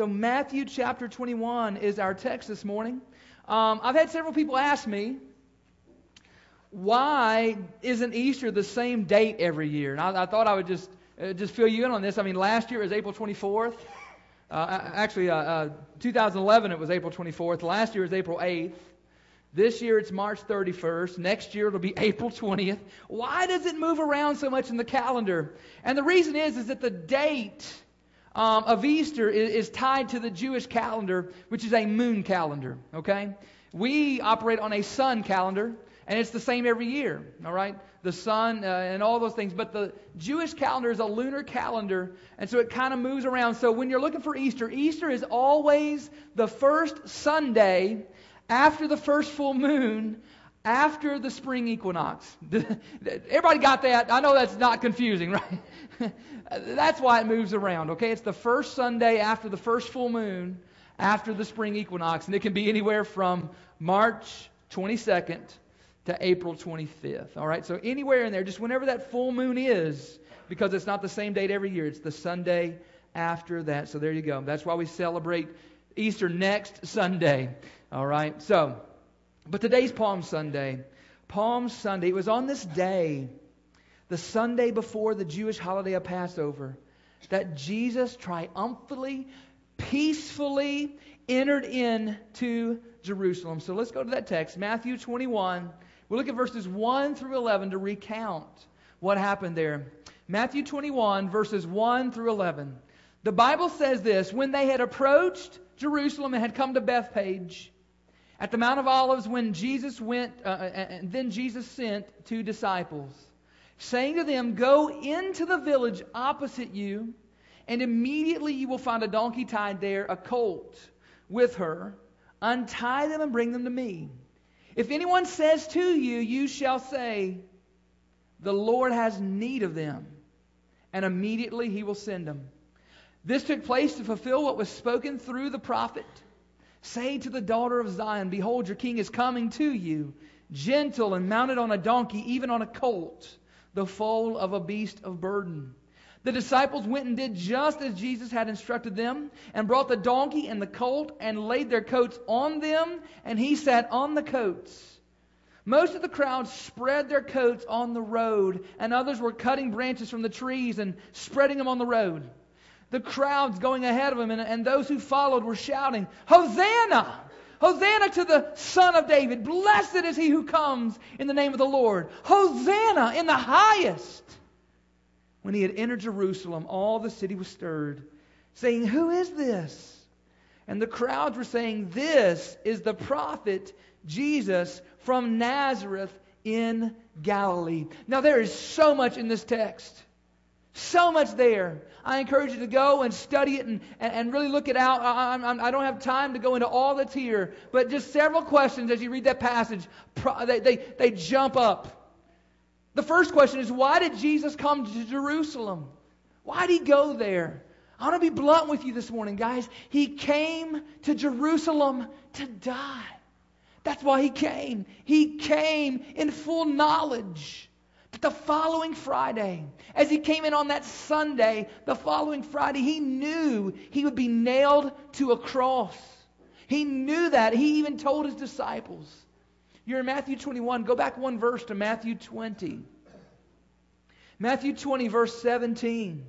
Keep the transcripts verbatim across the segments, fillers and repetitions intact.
So Matthew chapter twenty-one is our text this morning. Um, I've had several people ask me, why isn't Easter the same date every year? And I, I thought I would just uh, just fill you in on this. I mean, last year it was April twenty-fourth. Uh, actually, uh, uh, two thousand eleven it was April twenty-fourth. Last year it was April eighth. This year it's March thirty-first. Next year it'll be April twentieth. Why does it move around so much in the calendar? And the reason is, is that the date um, of Easter is, is tied to the Jewish calendar, which is a moon calendar. Okay, we operate on a sun calendar, and it's the same every year. All right, the sun uh, and all those things. But the Jewish calendar is a lunar calendar, and so it kind of moves around. So when you're looking for Easter, Easter is always the first Sunday after the first full moon, after the spring equinox. Everybody got that? I know that's not confusing, right? That's why it moves around, okay? It's the first Sunday after the first full moon, after the spring equinox. And it can be anywhere from March twenty-second to April twenty-fifth, all right? So anywhere in there, just whenever that full moon is, because it's not the same date every year. It's the Sunday after that. So there you go. That's why we celebrate Easter next Sunday. All right, so, but today's Palm Sunday. Palm Sunday, it was on this day, the Sunday before the Jewish holiday of Passover, that Jesus triumphantly, peacefully entered into Jerusalem. So let's go to that text, Matthew twenty-one. We'll look at verses one through eleven to recount what happened there. Matthew twenty-one, verses one through eleven. The Bible says this: when they had approached Jerusalem and had come to Bethphage, at the Mount of Olives, when Jesus went, uh, and then Jesus sent two disciples, saying to them, "Go into the village opposite you, and immediately you will find a donkey tied there, a colt with her. Untie them and bring them to me. If anyone says to you, you shall say, 'The Lord has need of them,' and immediately He will send them." This took place to fulfill what was spoken through the prophet. "Say to the daughter of Zion, behold, your king is coming to you, gentle and mounted on a donkey, even on a colt, the foal of a beast of burden." The disciples went and did just as Jesus had instructed them, and brought the donkey and the colt, and laid their coats on them, and He sat on the coats. Most of the crowd spread their coats on the road, and others were cutting branches from the trees and spreading them on the road. The crowds going ahead of him and, and those who followed were shouting, "Hosanna! Hosanna to the Son of David! Blessed is He who comes in the name of the Lord! Hosanna in the highest!" When He had entered Jerusalem, all the city was stirred, saying, "Who is this?" And the crowds were saying, "This is the prophet Jesus from Nazareth in Galilee." Now there is so much in this text. So much there. I encourage you to go and study it and, and, and really look it out. I, I, I don't have time to go into all that's here, but just several questions as you read that passage, they, they, they jump up. The first question is, why did Jesus come to Jerusalem? Why did He go there? I want to be blunt with you this morning, guys. He came to Jerusalem to die. That's why He came. He came in full knowledge. But the following Friday, as He came in on that Sunday, the following Friday, He knew He would be nailed to a cross. He knew that. He even told His disciples. You're in Matthew twenty-one. Go back one verse to Matthew twenty. Matthew twenty, verse seventeen.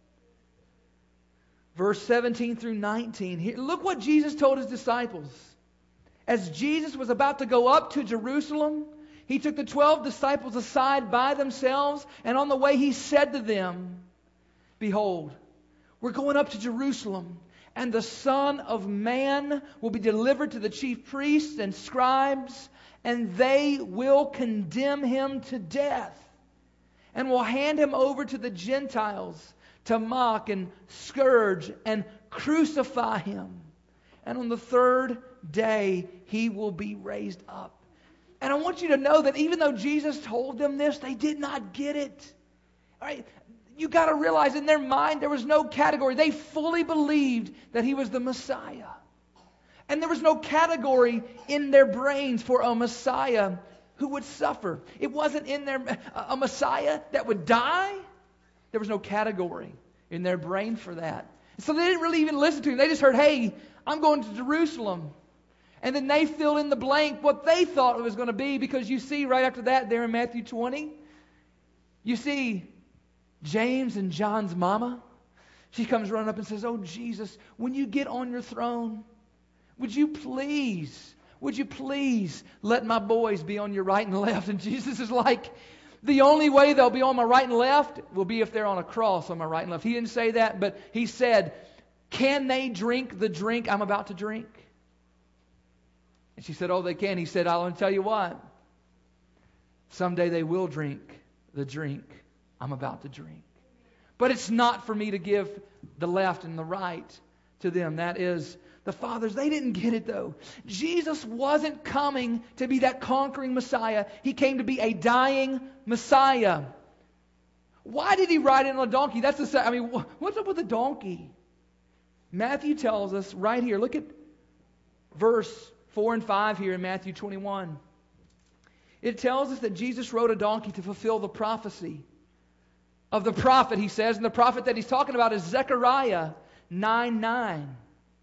Verse seventeen through nineteen. Here, look what Jesus told His disciples. As Jesus was about to go up to Jerusalem, He took the twelve disciples aside by themselves, and on the way He said to them, "Behold, we're going up to Jerusalem, and the Son of Man will be delivered to the chief priests and scribes, and they will condemn Him to death, and will hand Him over to the Gentiles to mock and scourge and crucify Him. And on the third day He will be raised up." And I want you to know that even though Jesus told them this, they did not get it. All right? You got to realize in their mind there was no category. They fully believed that He was the Messiah. And there was no category in their brains for a Messiah who would suffer. It wasn't in their a Messiah that would die. There was no category in their brain for that. So they didn't really even listen to him. They just heard, hey, I'm going to Jerusalem. And then they filled in the blank what they thought it was going to be, because you see right after that there in Matthew twenty, you see James and John's mama. She comes running up and says, oh, Jesus, when you get on your throne, would you please, would you please let my boys be on your right and left? And Jesus is like, the only way they'll be on my right and left will be if they're on a cross on my right and left. He didn't say that, but he said, can they drink the drink I'm about to drink? And she said, oh, they can. He said, I'll tell you what. Someday they will drink the drink I'm about to drink. But it's not for me to give the left and the right to them. That is the Father's. They didn't get it, though. Jesus wasn't coming to be that conquering Messiah. He came to be a dying Messiah. Why did he ride in on a donkey? That's the. I mean, what's up with a donkey? Matthew tells us right here. Look at verse four and five here in Matthew twenty-one. It tells us that Jesus rode a donkey to fulfill the prophecy of the prophet, he says. And the prophet that he's talking about is Zechariah nine nine.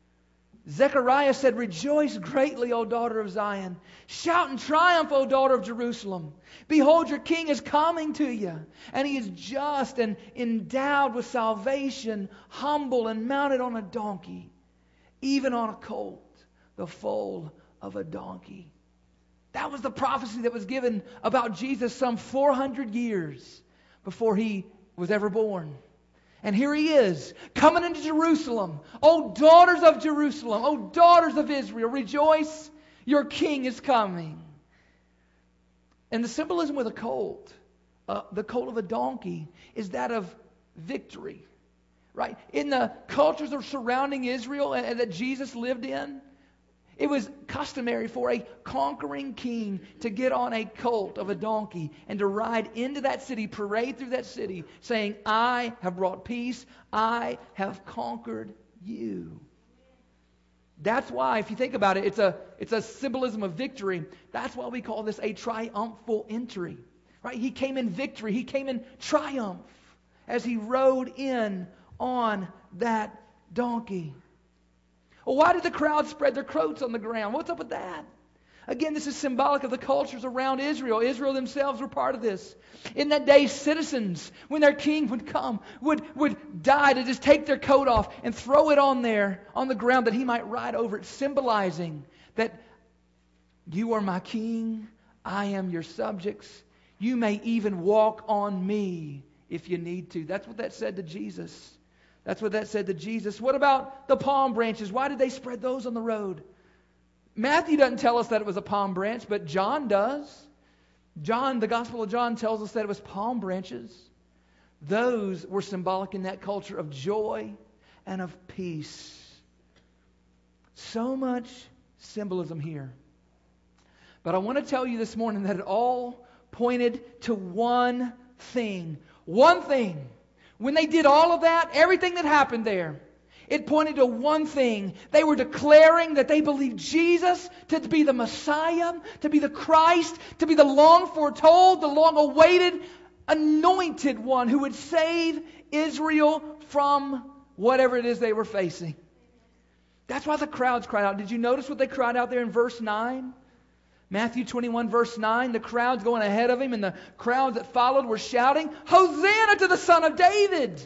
Zechariah said, rejoice greatly, O daughter of Zion. Shout in triumph, O daughter of Jerusalem. Behold, your king is coming to you. And he is just and endowed with salvation, humble and mounted on a donkey, even on a colt, the foal of a donkey. That was the prophecy that was given about Jesus some four hundred years before he was ever born. And here he is, coming into Jerusalem. O daughters of Jerusalem, O daughters of Israel, rejoice, your king is coming. And the symbolism with a colt, uh, the colt of a donkey, is that of victory. Right? In the cultures of surrounding Israel and, and that Jesus lived in, it was customary for a conquering king to get on a colt of a donkey and to ride into that city, parade through that city, saying, I have brought peace, I have conquered you. That's why, if you think about it, it's a, it's a symbolism of victory. That's why we call this a triumphal entry. Right? He came in victory, he came in triumph as he rode in on that donkey. Well, why did the crowd spread their coats on the ground? What's up with that? Again, this is symbolic of the cultures around Israel. Israel themselves were part of this. In that day, citizens, when their king would come, would, would die to just take their coat off and throw it on there, on the ground, that he might ride over it, symbolizing that you are my king, I am your subjects. You may even walk on me if you need to. That's what that said to Jesus. That's what that said to Jesus. What about the palm branches? Why did they spread those on the road? Matthew doesn't tell us that it was a palm branch, but John does. John, the Gospel of John, tells us that it was palm branches. Those were symbolic in that culture of joy and of peace. So much symbolism here. But I want to tell you this morning that it all pointed to one thing. One thing. When they did all of that, everything that happened there, it pointed to one thing. They were declaring that they believed Jesus to be the Messiah, to be the Christ, to be the long foretold, the long awaited, anointed one who would save Israel from whatever it is they were facing. That's why the crowds cried out. Did you notice what they cried out there in verse nine? Matthew twenty-one verse nine, the crowds going ahead of him and the crowds that followed were shouting, Hosanna to the Son of David!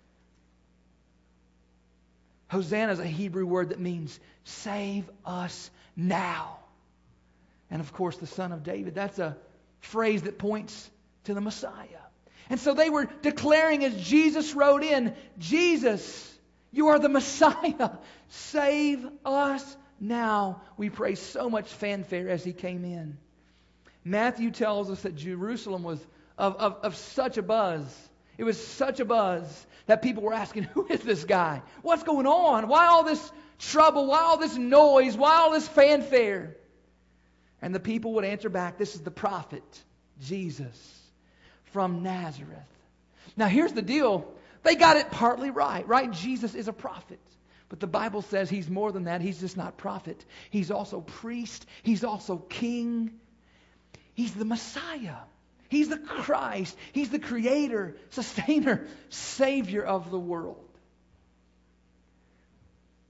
Hosanna is a Hebrew word that means save us now. And of course the Son of David, that's a phrase that points to the Messiah. And so they were declaring as Jesus rode in, Jesus, you are the Messiah. Save us now. We pray so much fanfare as he came in. Matthew tells us that Jerusalem was of, of, of such a buzz. It was such a buzz that people were asking, who is this guy? What's going on? Why all this trouble? Why all this noise? Why all this fanfare? And the people would answer back, this is the prophet, Jesus, from Nazareth. Now here's the deal. They got it partly right, right? Jesus is a prophet. But the Bible says he's more than that. He's just not prophet. He's also priest. He's also king. He's the Messiah. He's the Christ. He's the creator, sustainer, savior of the world.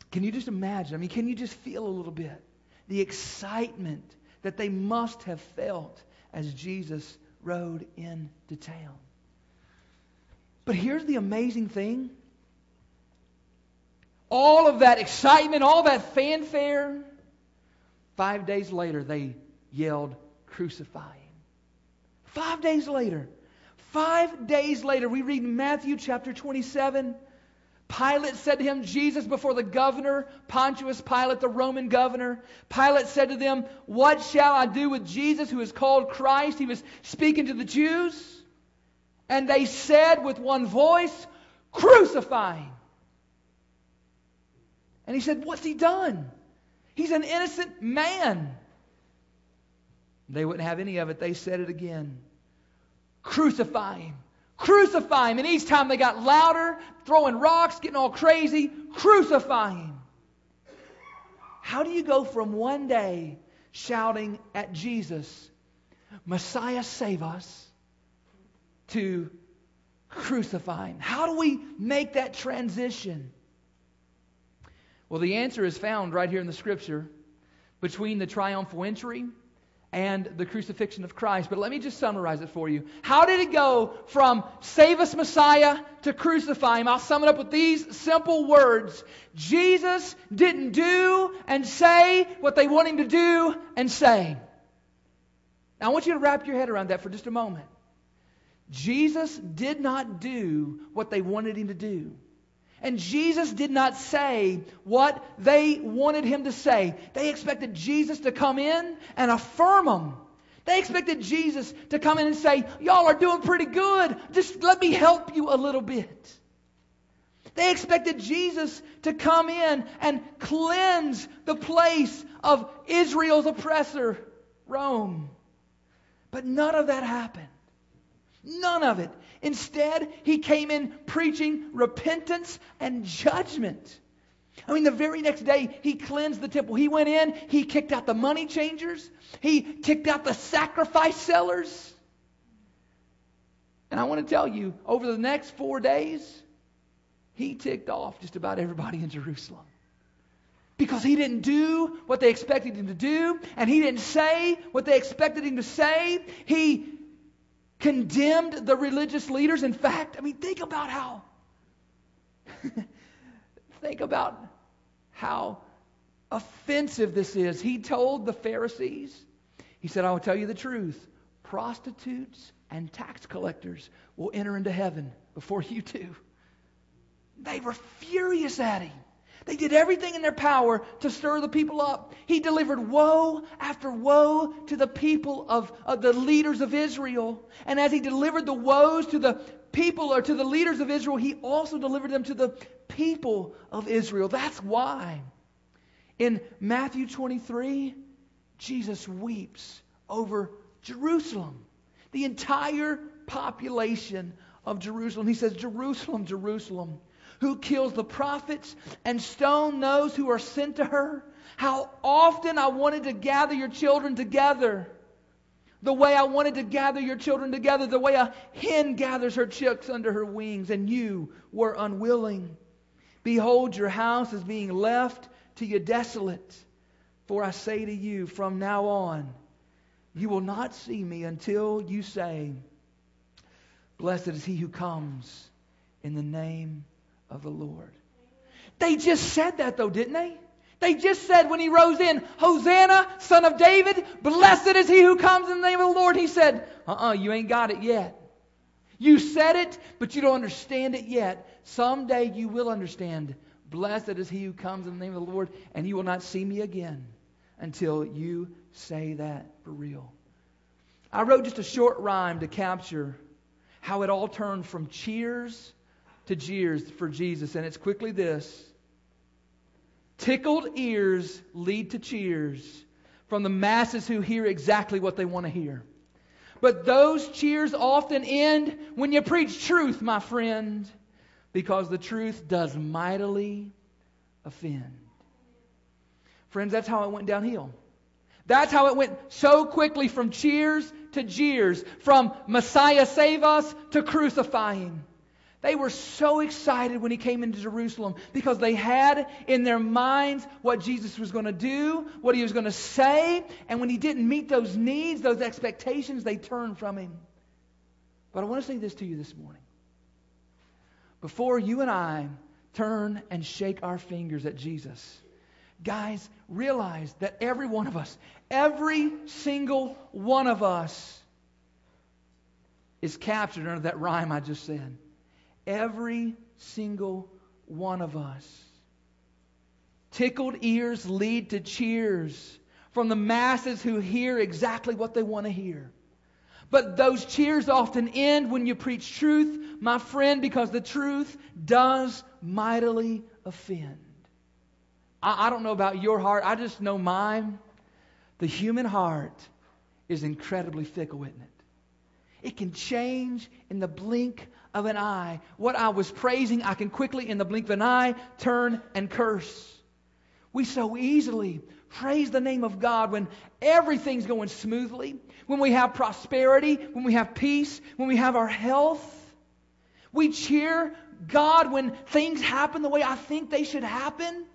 Can you just imagine? I mean, can you just feel a little bit the excitement that they must have felt as Jesus rode into town? But here's the amazing thing. All of that excitement, all that fanfare, five days later they yelled, "Crucify him." Five days later. Five days later, we read in Matthew chapter twenty-seven, Pilate said to him, Jesus before the governor, Pontius Pilate, the Roman governor. Pilate said to them, "What shall I do with Jesus who is called Christ?" He was speaking to the Jews. And they said with one voice, "Crucify him." And he said, "What's he done? He's an innocent man." They wouldn't have any of it. They said it again. "Crucify him. Crucify him." And each time they got louder, throwing rocks, getting all crazy. "Crucify him." How do you go from one day shouting at Jesus, "Messiah, save us," to "Crucify him"? How do we make that transition? Well, the answer is found right here in the Scripture between the triumphal entry and the crucifixion of Christ. But let me just summarize it for you. How did it go from "Save us, Messiah," to "Crucify him"? I'll sum it up with these simple words. Jesus didn't do and say what they want him to do and say. Now I want you to wrap your head around that for just a moment. Jesus did not do what they wanted him to do. And Jesus did not say what they wanted him to say. They expected Jesus to come in and affirm them. They expected Jesus to come in and say, "Y'all are doing pretty good. Just let me help you a little bit." They expected Jesus to come in and cleanse the place of Israel's oppressor, Rome. But none of that happened. None of it. Instead, he came in preaching repentance and judgment. I mean, the very next day, he cleansed the temple. He went in, he kicked out the money changers. He kicked out the sacrifice sellers. And I want to tell you, over the next four days, he ticked off just about everybody in Jerusalem. Because he didn't do what they expected him to do, and he didn't say what they expected him to say. He condemned the religious leaders. In fact, I mean, think about how think about how offensive this is. He told the Pharisees, he said, "I will tell you the truth. Prostitutes and tax collectors will enter into heaven before you do." They were furious at him. They did everything in their power to stir the people up. He delivered woe after woe to the people of, of the leaders of Israel. And as he delivered the woes to the people or to the leaders of Israel, he also delivered them to the people of Israel. That's why in Matthew twenty-three, Jesus weeps over Jerusalem, the entire population of Jerusalem. He says, "Jerusalem, Jerusalem, who kills the prophets and stone those who are sent to her. How often I wanted to gather your children together, the way I wanted to gather your children together, the way a hen gathers her chicks under her wings, and you were unwilling. Behold, your house is being left to you desolate. For I say to you, from now on, you will not see me until you say, Blessed is he who comes in the name of the Lord." They just said that though, didn't they? They just said when he rose in, "Hosanna, son of David, blessed is he who comes in the name of the Lord." He said, uh-uh, you ain't got it yet. You said it, but you don't understand it yet. Someday you will understand. Blessed is he who comes in the name of the Lord, and you will not see me again until you say that for real. I wrote just a short rhyme to capture how it all turned from cheers to jeers for Jesus. And it's quickly this. Tickled ears lead to cheers from the masses who hear exactly what they want to hear. But those cheers often end when you preach truth, my friend, because the truth does mightily offend. Friends, that's how it went downhill. That's how it went so quickly from cheers to jeers, from Messiah save us to crucify him. They were so excited when He came into Jerusalem because they had in their minds what Jesus was going to do, what He was going to say, and when He didn't meet those needs, those expectations, they turned from Him. But I want to say this to you this morning. Before you and I turn and shake our fingers at Jesus, guys, realize that every one of us, every single one of us is captured under that rhyme I just said. Every single one of us. Tickled ears lead to cheers from the masses who hear exactly what they want to hear. But those cheers often end when you preach truth, my friend, because the truth does mightily offend. I, I don't know about your heart. I just know mine. The human heart is incredibly fickle, isn't it? It can change in the blink of an eye. What I was praising, I can quickly, in the blink of an eye, turn and curse. We so easily praise the name of God when everything's going smoothly, when we have prosperity, when we have peace, when we have our health. We cheer God when things happen the way I think they should happen.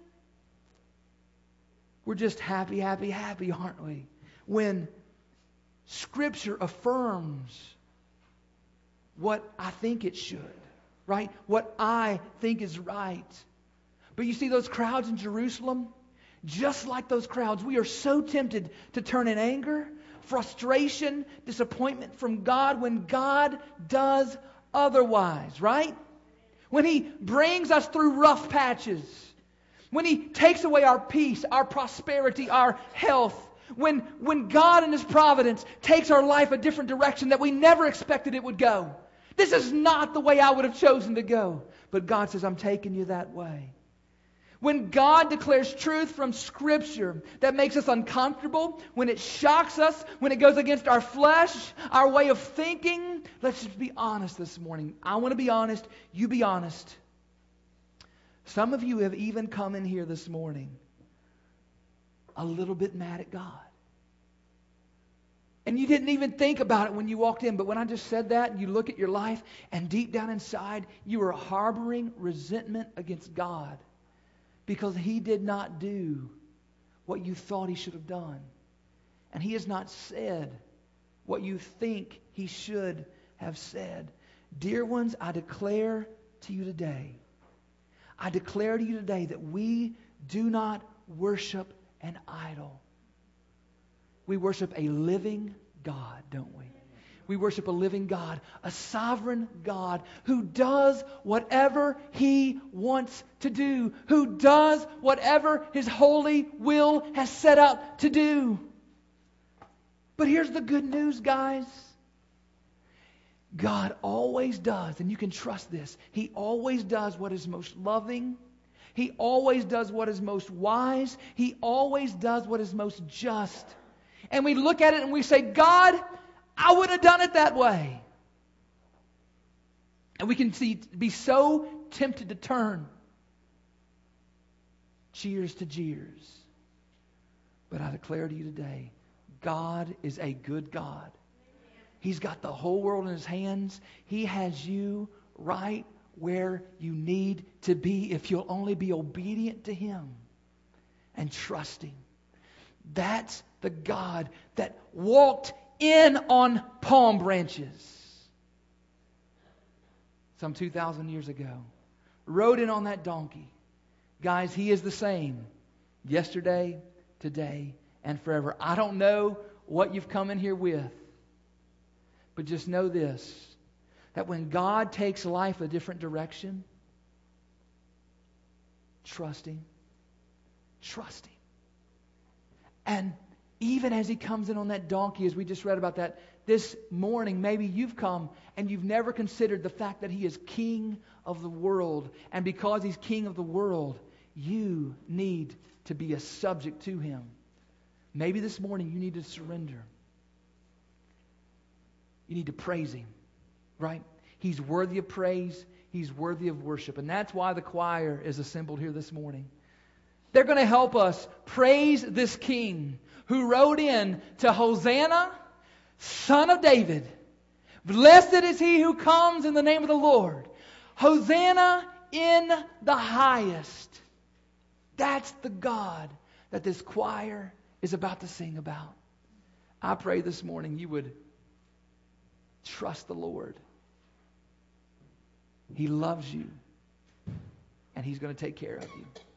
We're just happy, happy, happy, aren't we? When Scripture affirms what I think it should, right? What I think is right. But you see those crowds in Jerusalem? Just like those crowds, we are so tempted to turn in anger, frustration, disappointment from God when God does otherwise, right? When He brings us through rough patches. When He takes away our peace, our prosperity, our health. When, when God in His providence takes our life a different direction that we never expected it would go. This is not the way I would have chosen to go. But God says, I'm taking you that way. When God declares truth from Scripture that makes us uncomfortable, when it shocks us, when it goes against our flesh, our way of thinking, let's just be honest this morning. I want to be honest. You be honest. Some of you have even come in here this morning a little bit mad at God. And you didn't even think about it when you walked in. But when I just said that, and you look at your life, and deep down inside, you are harboring resentment against God because He did not do what you thought He should have done. And He has not said what you think He should have said. Dear ones, I declare to you today, I declare to you today that we do not worship an idol. We worship a living God, don't we? We worship a living God, a sovereign God who does whatever He wants to do, who does whatever His holy will has set out to do. But here's the good news, guys. God always does, and you can trust this, He always does what is most loving. He always does what is most wise. He always does what is most just. And we look at it and we say, God, I would have done it that way. And we can see, be so tempted to turn. Cheers to jeers. But I declare to you today, God is a good God. He's got the whole world in His hands. He has you right where you need to be if you'll only be obedient to Him and trust Him. That's the God that walked in on palm branches some two thousand years ago. Rode in on that donkey. Guys, He is the same yesterday, today, and forever. I don't know what you've come in here with, but just know this, that when God takes life a different direction, trust Him. Trust Him. And even as He comes in on that donkey, as we just read about that this morning, maybe you've come and you've never considered the fact that He is King of the world. And because He's King of the world, you need to be a subject to Him. Maybe this morning you need to surrender. You need to praise Him, right? He's worthy of praise. He's worthy of worship. And that's why the choir is assembled here this morning. They're going to help us praise this King who rode in to Hosanna, Son of David. Blessed is He who comes in the name of the Lord. Hosanna in the highest. That's the God that this choir is about to sing about. I pray this morning you would trust the Lord. He loves you, and He's going to take care of you.